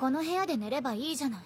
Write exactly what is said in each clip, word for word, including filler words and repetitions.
この部屋で寝ればいいじゃない。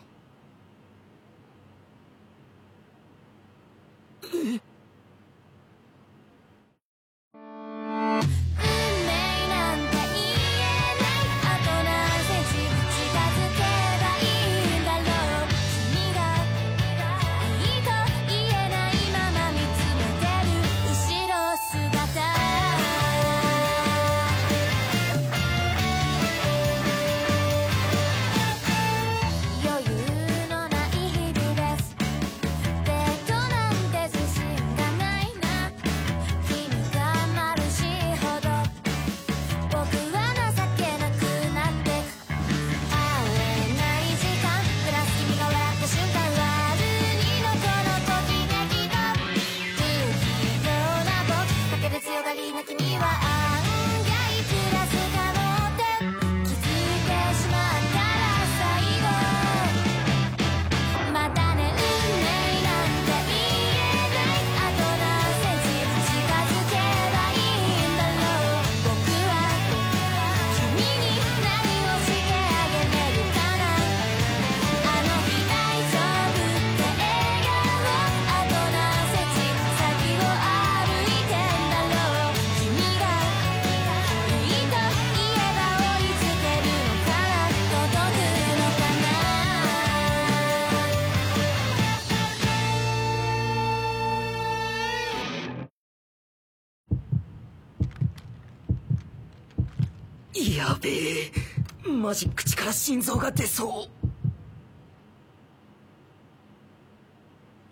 やべえ、マジ口から心臓が出そう。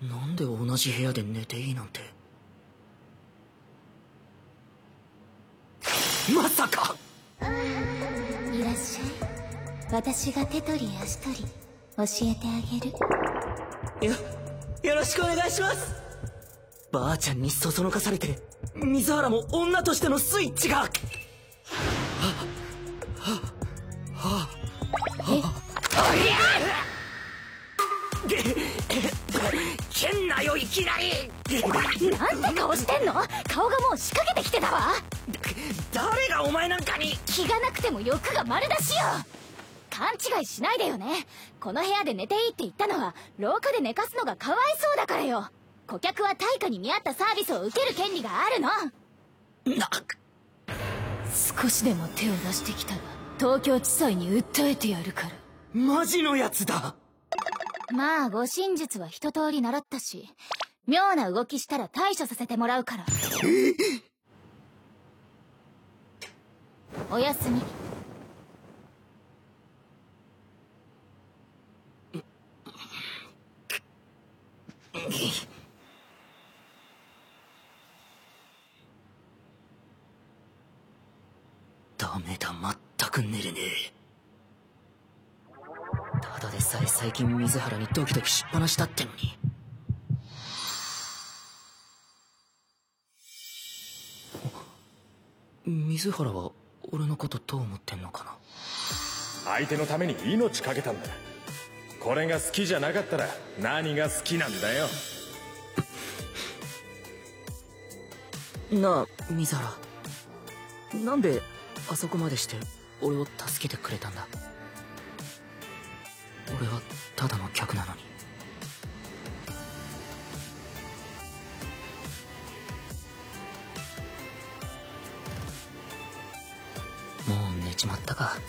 なんで同じ部屋で寝ていいなんて。まさか。 いらっしゃい。私が手取り足取り教えてあげる。 よよろしくお願いします。ばあちゃんにそそのかされて水原も女としてのスイッチが。はあはあはあはあ。おりゃけんなよ、いきなり。 なんて顔してんの。顔がもう仕掛けてきてたわ。 誰がお前なんかに。 気がなくても欲が丸出しよ。勘違いしないでよね。この部屋で寝ていいって言ったのは廊下で寝かすのがかわいそうだからよ。顧客は対価に見合ったサービスを受ける権利があるの。 な少しでも手を出してきたら東京地裁に訴えてやるから。 マジのやつだ。 まあ護身術は一通り習ったし、妙な動きしたら対処させてもらうから。おやすみ。 ダメだ、全く寝れねえ。ただでさえ最近水原にドキドキしっぱなしだってのに。水原は俺のことどう思ってんのかな。 相手のために命かけたんだ。これが好きじゃなかったら何が好きなんだよ。 なあ水原、なんであそこまでして俺を助けてくれたんだ。俺はただの客なのに。もう寝ちまったか。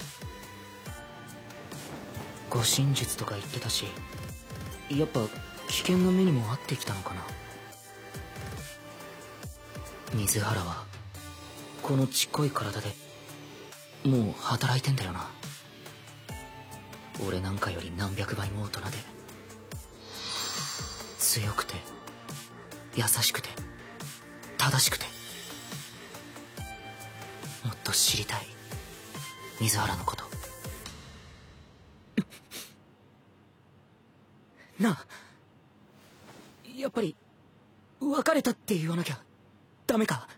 護身術とか言ってたし、やっぱ危険な目にも遭ってきたのかな。水原はこのちっこい体でもう働いてんだよな。俺なんかより何百倍も大人で、強くて優しくて正しくて。もっと知りたい水原のこと。なあ、やっぱり別れたって言わなきゃダメか。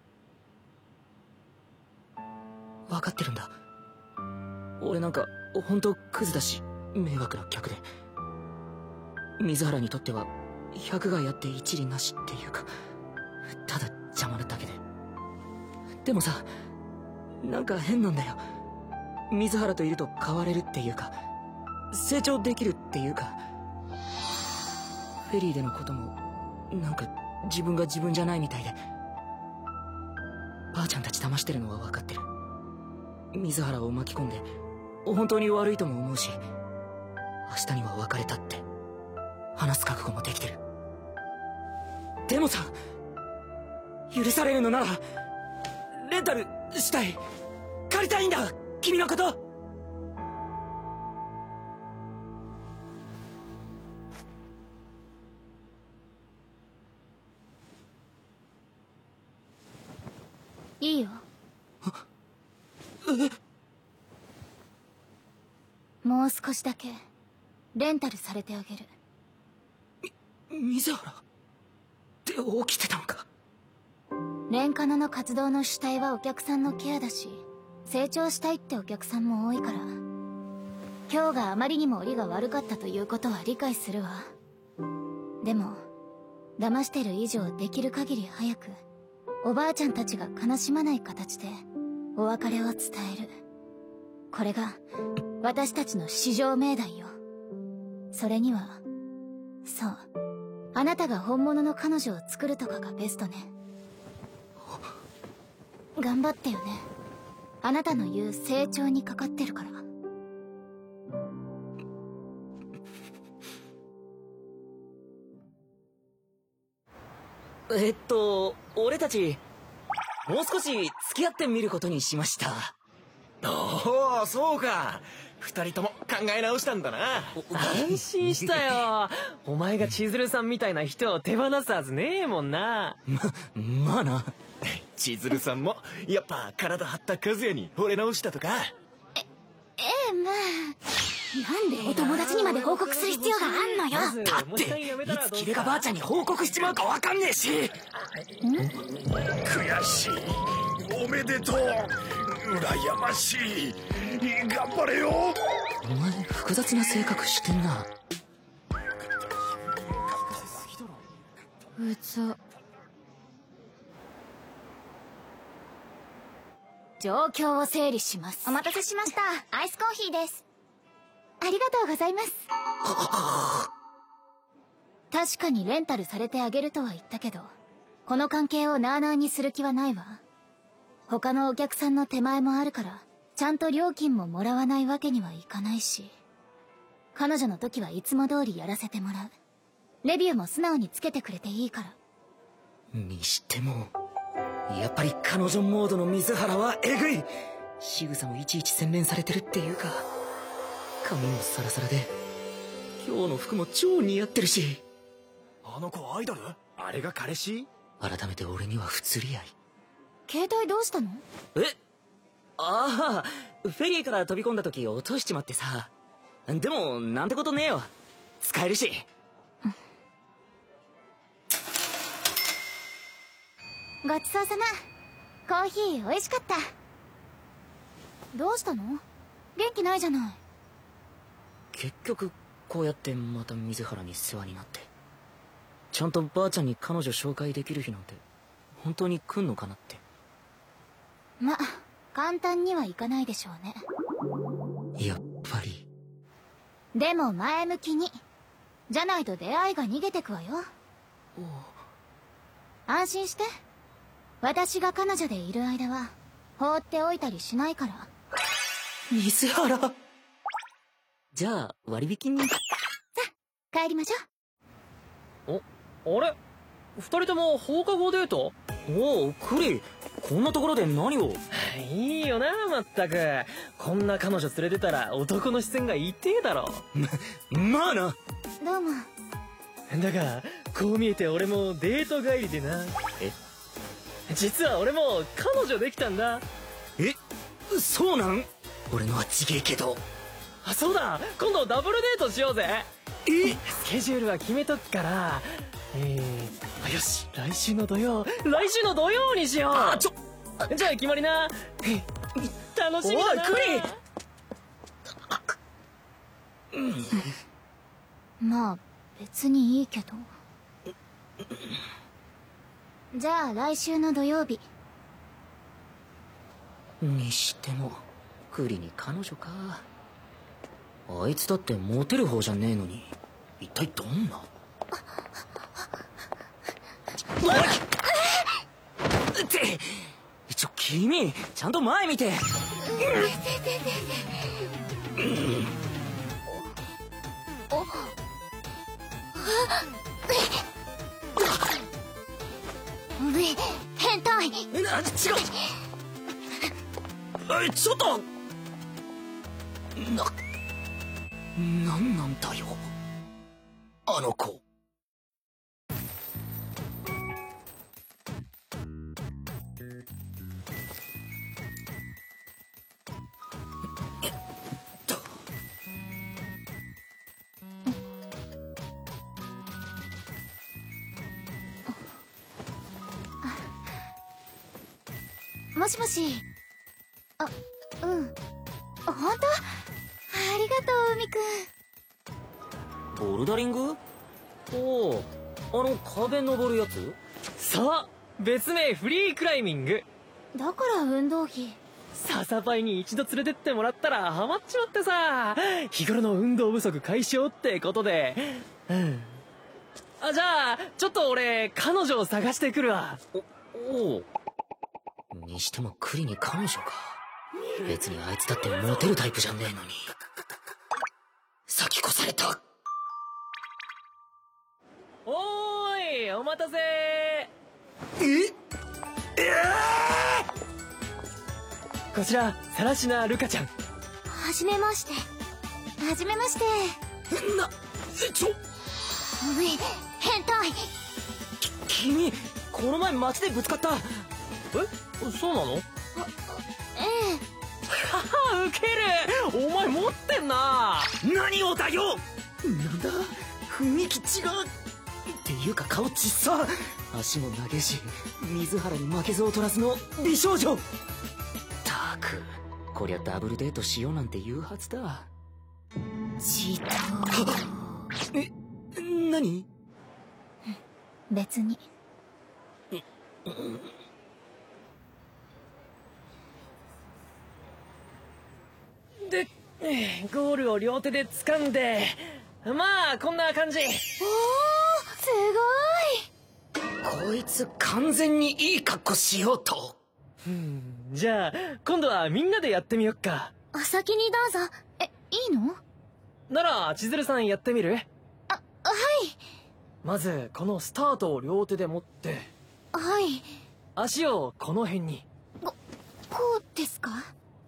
分かってるんだ。俺なんか本当クズだし迷惑な客で、水原にとっては百害あって一利なしっていうか、ただ邪魔なだけで。でもさ、なんか変なんだよ。 水原といると変われるっていうか、成長できるっていうか、フェリーでのこともなんか自分が自分じゃないみたいで、ばあちゃんたち騙してるのは分かってる。水原を巻き込んで本当に悪いとも思うし、明日には別れたって話す覚悟もできてる。でもさ、許されるのならレンタルしたい、借りたいんだ、君のこと。 いいよ。もう少しだけレンタルされてあげる。 水原って起きてたのか。 レンカノの活動の主体はお客さんのケアだし、成長したいってお客さんも多いから、今日があまりにも折が悪かったということは理解するわ。でも騙してる以上できる限り早くおばあちゃんたちが悲しまない形でお別れを伝える。これが私たちの至上命題よ。それには、そう、あなたが本物の彼女を作るとかがベストね。頑張ってよね。あなたの言う成長にかかってるから。 えっと俺たちもう少し付き合ってみることにしました。 おお、そうか。二人とも考え直したんだな。 安心したよ。お前が千鶴さんみたいな人を手放すはずねえもんな。 ままあな。 千鶴さんもやっぱ体張った和也に惚れ直したとか。 ええまあ、なんでお友達にまで報告する必要があんのよ。 だっていつキレがばあちゃんに報告しちまうかわかんねえし。 悔しい、おめでとう、羨ましい、頑張れよ。 お前複雑な性格してんな。 うざ。状況を整理します。 お待たせしました。アイスコーヒーです。 ありがとうございます。確かにレンタルされてあげるとは言ったけど、この関係をなあなあにする気はないわ。他のお客さんの手前もあるから、ちゃんと料金ももらわないわけにはいかないし、彼女の時はいつも通りやらせてもらう。レビューも素直につけてくれていいから。 にしてもやっぱり彼女モードの水原はエグい。仕草もいちいち洗練されてるっていうか、髪もサラサラで今日の服も超似合ってるし。 あの子アイドル？あれが彼氏？ 改めて俺には不釣り合い。 携帯どうしたの？ え、ああ、フェリーから飛び込んだ時落としちまってさ。でもなんてことねえよ、使えるし。 ごちそうさま。コーヒー美味しかった。どうしたの？元気ないじゃない。 結局こうやってまた水原に世話になって、ちゃんとばあちゃんに彼女紹介できる日なんて本当に来んのかなって。 ま、簡単にはいかないでしょうね。 やっぱり。 でも前向きに。じゃないと出会いが逃げてくわよ。安心して。私が彼女でいる間は放っておいたりしないから。 水原。じゃあ割引に。さあ、帰りましょう。お、あれ二人とも放課後デート？ おお、クリ、こんなところで何を。 いいよな、まったく。こんな彼女連れてたら男の視線が痛えだろ。 ま、まあな。 どうも。 だがこう見えて俺もデート帰りでな。 え、 実は俺も彼女できたんだ。 え、そうなん？俺のはちげえけど。 あ、そうだ、今度ダブルデートしようぜ。 え、 スケジュールは決めとくから、えー、あ、よし、来週の土曜、来週の土曜にしよう。 あ、ちょ、 じゃあ決まりな。楽しみだな。 おい、クリ。 うん、まあ別にいいけど。じゃあ来週の土曜日にしてもクリに彼女か。あいつだってモテる方じゃねえのに、一体どんな。おいってちょ君ちゃんと前見て。 変態。 な、違う。え、ちょっとな、なんなんだよあの子。 もしもし。あ、うん。本当？ありがとう、海くん。 ボルダリング？おお、あの壁登るやつ？ そう、別名フリークライミング。 だから運動着。 笹パイに一度連れてってもらったらハマっちまってさ、日頃の運動不足解消ってことで。うん。あ、じゃあちょっと俺彼女を探してくるわ。 おおう。にしてもクリに彼女か。別にあいつだってモテるタイプじゃねえのに。先越された。 おーい、お待たせ。 ええー、こちらサラシナ・ルカちゃん。 はじめまして。はじめまして。 な、ちょ変態。 き君この前街でぶつかった。 え、そうなの？ ええ。 はは、ウケる。お前持ってんな。 何をだよ。なんだ雰囲気違うっていうか顔ちっさ。足も長えし水原に負けず劣らずの美少女。たくこりゃダブルデートしようなんて言うはずだ。 ちとえ、何？ 別に。 で、ゴールを両手で掴んで、まあこんな感じ。おー、 すごい。こいつ完全にいい格好しようと。 うん、じゃあ今度はみんなでやってみよっか。 お先にどうぞ。え、いいの？ なら千鶴さんやってみる？ あ、はい。 まずこのスタートを両手で持って、 はい。 足をこの辺に。 こ、こうですか？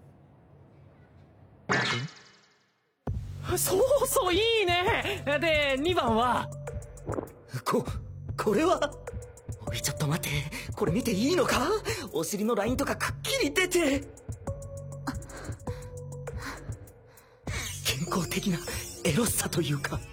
そうそう、いいね。でにばんはここれは。おいちょっと待って、これ見ていいのか？お尻のラインとかくっきり出て。健康的なエロさというか。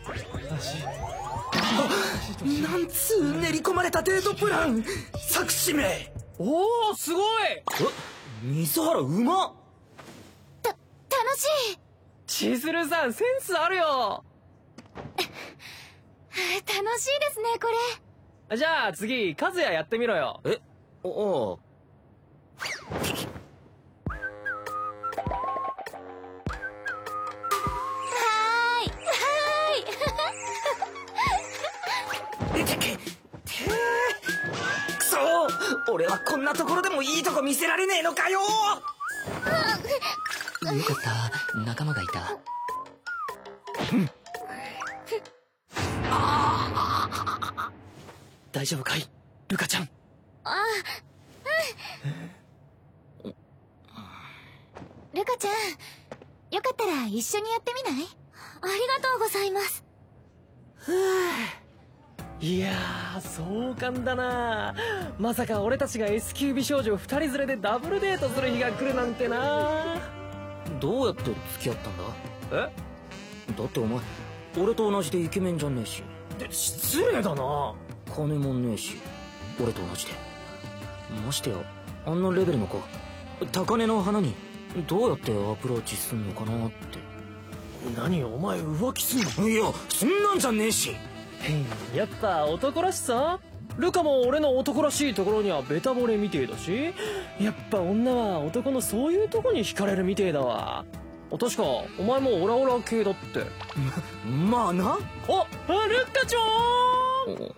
なんつう練り込まれたデートプラン。作詞名。 おお、すごい。 え、水原うまっ。 た、楽しい。 千鶴さんセンスあるよ。 楽しいですね、これ。 じゃあ次和也やってみろよ。 え、おお。くそー、俺はこんなところでもいいとこ見せられねえのかよ。よかった、仲間がいた。 大丈夫かいルカちゃん。 あ、うん。ルカちゃん、よかったら一緒にやってみない？ありがとうございます。 いやー、壮観だな。まさか俺たちが S 級美少女ふたり連れでダブルデートする日が来るなんてな。 どうやって付き合ったんだ？ え？ だってお前俺と同じでイケメンじゃねえし。 で、失礼だな。 金もねえし俺と同じで。ましてやあんなレベルの子、高嶺の花にどうやってアプローチすんのかなって。 何お前浮気すんの？ いや、そんなんじゃねえし。 やっぱ男らしさ？ ルカも俺の男らしいところにはベタ惚れみてえだし、やっぱ女は男のそういうとこに惹かれるみてえだわ。確かお前もオラオラ系だって。 ま、まあな。 あ、ルカちゃん。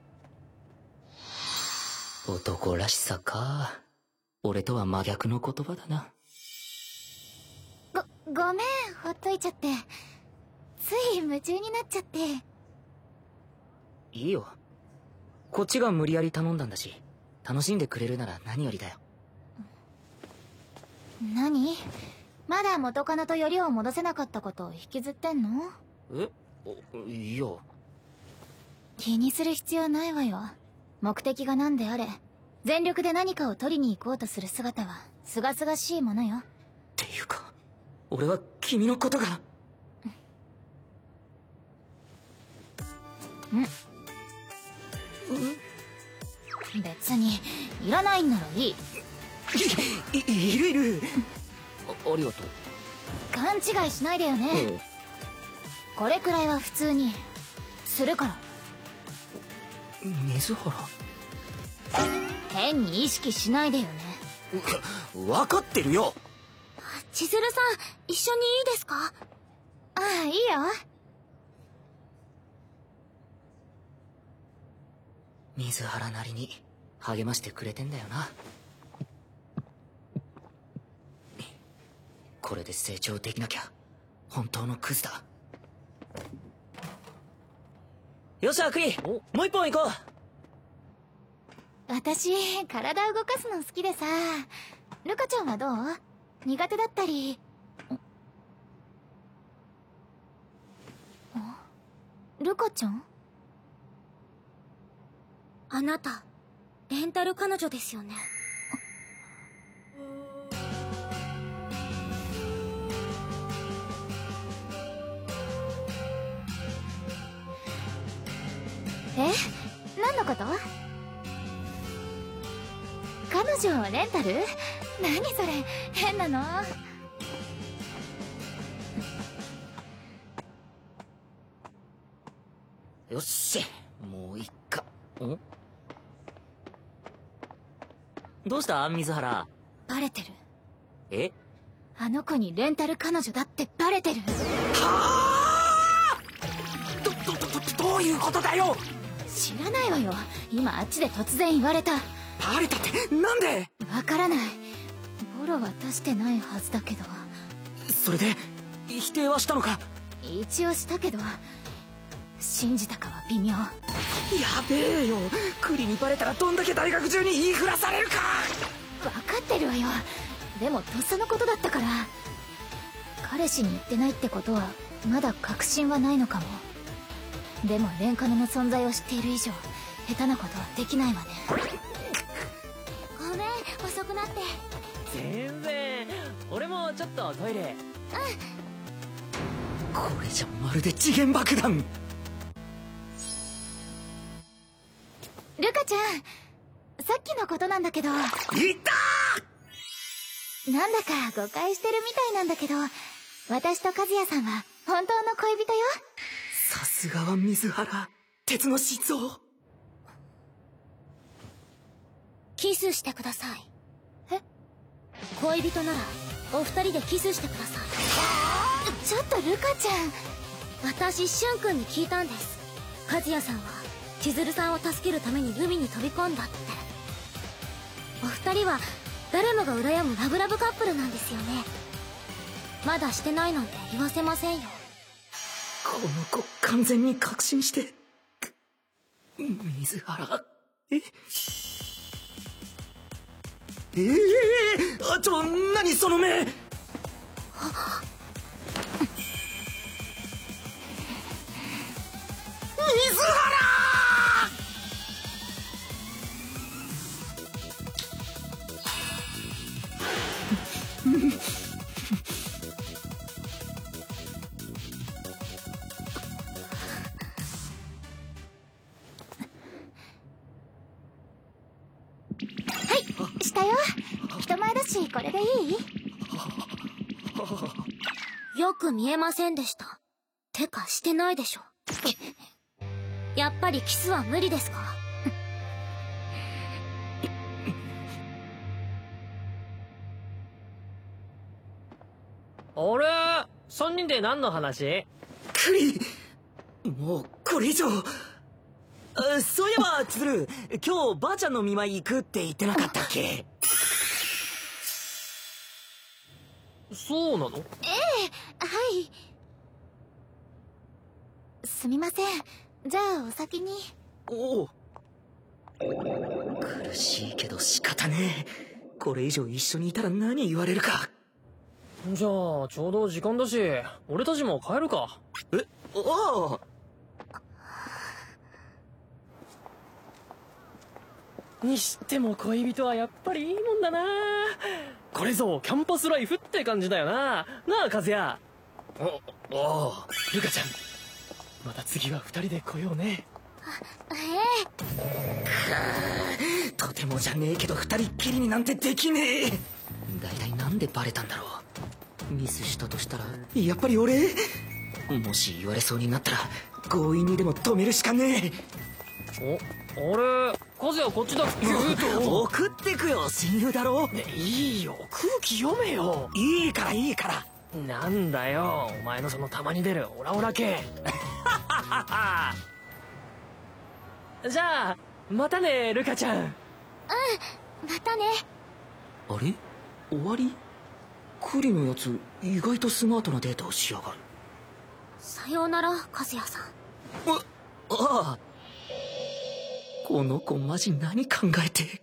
男らしさか。俺とは真逆の言葉だな。 ご、ごめん、ほっといちゃって。つい夢中になっちゃって。 いいよ。こっちが無理やり頼んだんだし、楽しんでくれるなら何よりだよ。 何？まだ元カノとよりを戻せなかったことを引きずってんの？ え？いいよ。 気にする必要ないわよ。目的が何であれ、全力で何かを取りに行こうとする姿は清々しいものよ。 っていうか、俺は君のことが。 うん。別にいらないんならいい。 い, い, いるいる。あ, ありがとう。 勘違いしないでよね。うん、これくらいは普通にするから。 水原、 変に意識しないでよね。 分かってるよ。 千鶴さん、一緒にいいですか？ああ、いいよ。 水原なりに励ましてくれてんだよな。これで成長できなきゃ本当のクズだ。よっしゃ、クイ、もう一本行こう。私、体動かすの好きでさ。ルカちゃんはどう？苦手だったり。ルカちゃん？ あなた、レンタル彼女ですよね。 え？何のこと？彼女をレンタル？何それ、変なの。 よっし、もういっか。ん？どうした水原？ バレてる。 え？ あの子にレンタル彼女だってバレてる。 はあ！ど、ど、ど、どういうことだよ！ 知らないわよ。今あっちで突然言われた。 バレたってなんで？ わからない。ボロは出してないはずだけど。 それで否定はしたのか？ 一応したけど、信じたかは微妙。やべえよ、クリにバレたらどんだけ大学中に言いふらされるか。 分かってるわよ。でもとっさのことだったから。彼氏に言ってないってことはまだ確信はないのかも。でもレンカノの存在を知っている以上、下手なことはできないわね。 ごめん、遅くなって。 全然。俺もちょっとトイレ。うん。 これじゃまるで時限爆弾。 ルカちゃん、さっきのことなんだけど。いったー！なんだか誤解してるみたいなんだけど、私と和也さんは本当の恋人よ。 さすがは水原、鉄の心臓。 キスしてください。 え？ 恋人ならお二人でキスしてください。 ちょっとルカちゃん。 私、シュン君に聞いたんです。和也さんは千鶴さんを助けるために海に飛び込んだって。お二人は誰もが羨むラブラブカップルなんですよね。まだしてないなんて言わせませんよ。 この子完全に確信して。水原、ええー、あ、ちょ、何その目。水原したよ。人前だし、これでいい？ よく見えませんでした。てかしてないでしょ。やっぱりキスは無理ですか？ あれ、三人で何の話？ クリ、もうこれ以上。あ、そういえば千鶴、今日ばあちゃんの見舞い行くって言ってなかったっけ？ そうなの？ ええ、はい。すみません。じゃあお先に。 おお。苦しいけど仕方ねえ。これ以上一緒にいたら何言われるか。 じゃあちょうど時間だし、俺たちも帰るか。 え、ああ。 にしても恋人はやっぱりいいもんだな。これぞキャンパスライフって感じだよな。なあ和也。お、おう、ルカちゃん、また次は二人で来ようね。 ええ。とてもじゃねえけど二人っきりになんてできねえ。だいたいなんでバレたんだろう。ミスしたとしたらやっぱり俺。もし言われそうになったら強引にでも止めるしかねえ。お、あれ、和也こっちだっけ？ 送ってくよ、親友だろ。 ね、いいよ、空気読めよ。 いいからいいから。 なんだよ、お前のそのたまに出るオラオラ系。じゃあまたね、ルカちゃん。うん、 またね。 あれ、終わり？クリのやつ意外とスマートなデータをしやがる。 さようなら和也さん。 あ、ああ。この子マジ何考えて。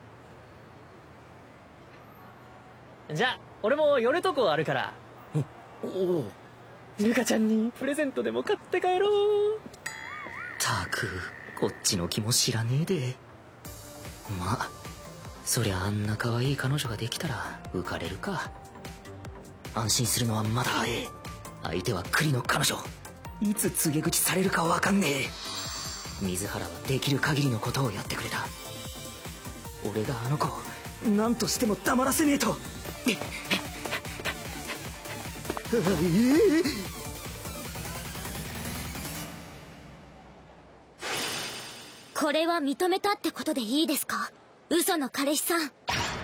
じゃあ俺も寄るとこあるから。 おお。 ルカちゃんにプレゼントでも買って帰ろう。 たく、こっちの気も知らねえで。まあそりゃあんな可愛い彼女ができたら浮かれるか。安心するのはまだ早い。相手は栗の彼女。いつ告げ口されるかわかんねえ。水原はできる限りのことをやってくれた。俺があの子を何としても黙らせねえと。ええ。 これは認めたってことでいいですか、嘘の彼氏さん。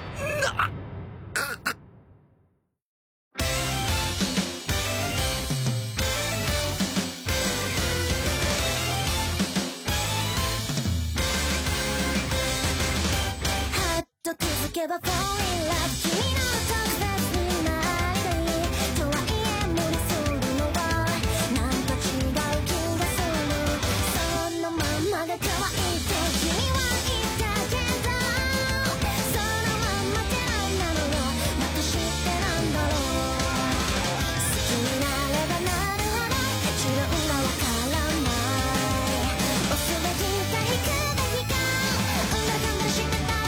気づけば Fall in love 君の特別になりたいとはいえ無理するのはなんか違う気がする。そのまんまが可愛いって君は言ったけど、そのまんまって何なのよ、私ってなんだろう。好きになればなるほど自分がわからない。忘れていた日から日が裏がましてた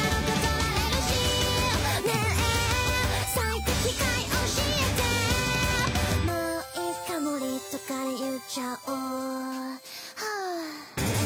ちゃおう、はあ、言え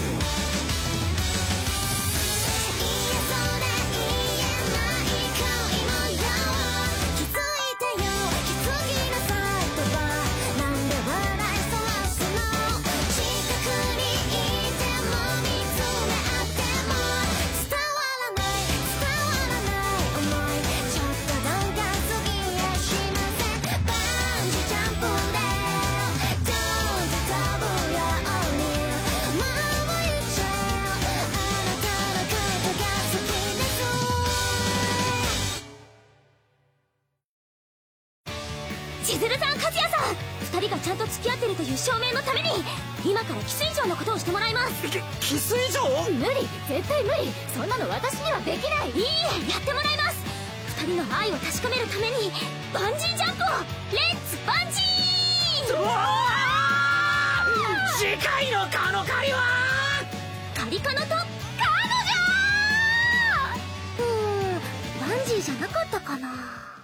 そうで言えない恋模様。気づいてよ、気づきなさいとはなんで笑いそらすの。近くにいても見つめ合っても伝わらない伝わらない思い。ちょっとなんか過ぎやしません。バンジージャンプで千鶴さん、和也さん、二人がちゃんと付き合ってるという証明のために今からキス以上のことをしてもらいます。 キキス以上？ 無理、絶対無理。そんなの私にはできない。 いいえ、やってもらいます。二人の愛を確かめるためにバンジージャンプを。レッツバンジー。 うわー！次回のカノカリはカリカノと彼女。うーん、バンジーじゃなかったかな。